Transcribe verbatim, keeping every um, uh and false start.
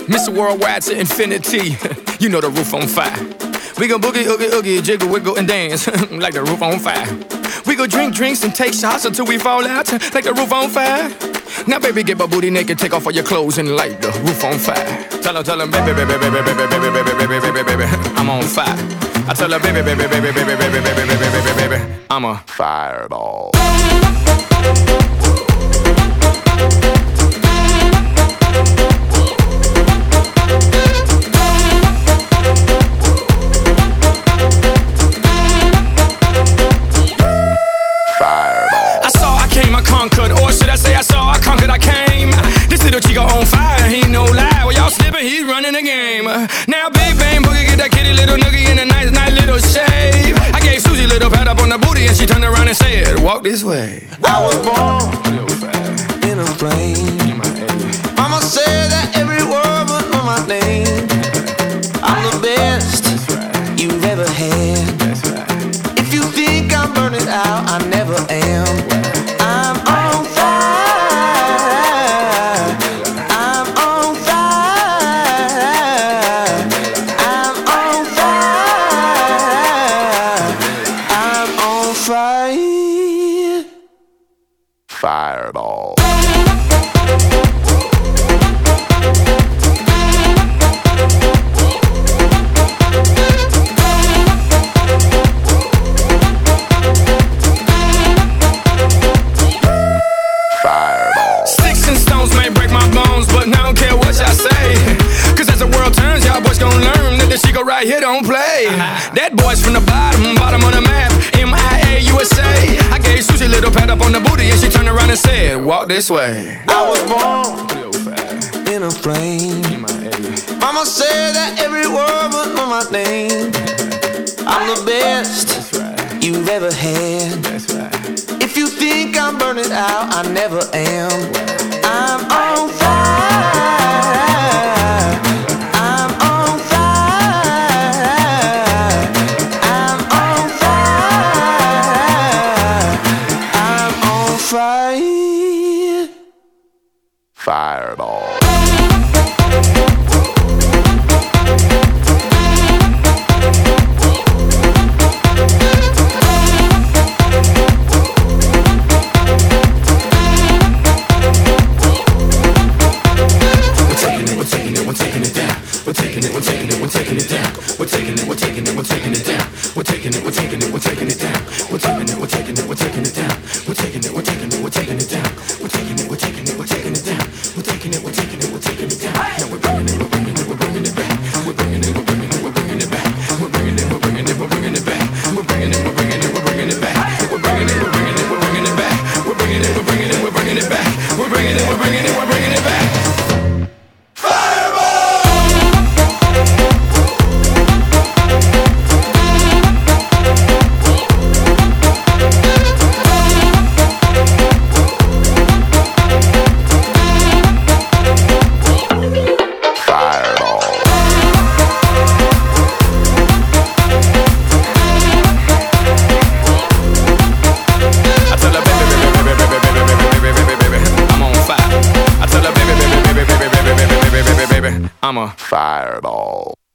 Mister Worldwide to infinity. You know the roof on fire. We gon' boogie, oogie, oogie, jiggle, wiggle, and dance like the roof on fire. We go drink drinks and take shots until we fall out like the roof on fire. Now, baby, get my booty naked, take off all your clothes and light the roof on fire. Tell her, tell her, baby, baby, baby, baby, baby, baby, baby, baby, baby, baby, I'm on fire. I tell her, baby, baby, baby, baby, baby, baby, baby, baby, baby, baby, I'm a fireball. Conquered, or should I say I saw, I conquered, I came. This little chico on fire, he no lie. Well, y'all slipping, he's running the game. Now Big Bang Boogie get that kitty little noogie in a nice, nice little shave. I gave Susie a little pat up on the booty and she turned around and said, walk this way. I was born in a plane. Mama said that every word would know my name. I'm the best you've ever had. If you think I'm burning out, I never am. I'm on fire. I'm on fire. I'm on fire. I'm on fire. Fireball. Right here don't play. That boy's from the bottom, bottom of the map. M I A U S A. I gave Susie a little pat up on the booty and she turned around and said, walk this way. I was born in a plane. Mama said that every word would know my name. I'm the best you've ever had. If you think I'm burning out, I never am. I'm on fire. Fireball. We're taking it, we're taking it down. We're taking it, we're taking it, we're taking it down. We're taking it, we're taking it, we're taking it down. We're taking it, we're taking it, we're taking it down. We're taking it, we're taking it, we're taking it down. We're taking it, we're taking it, we're taking it down. We're taking it, we're taking it, we're taking it down. We're taking it, we're taking it, we're taking it down. Now we're bringing it, we're bringing it, we're bringing it back. We're bringing it, we're bringing it, we're bringing it back. We're bringing it, we're bringing it, we're bringing it back. We're bringing it, we're bringing it, we're bringing it back. We're bringing it, we're bringing it, we're bringing it back. We're bringing it, we're bringing it, we're bringing it back. We're bringing it, we're bringing it, we're bringing it back. I'm a fireball.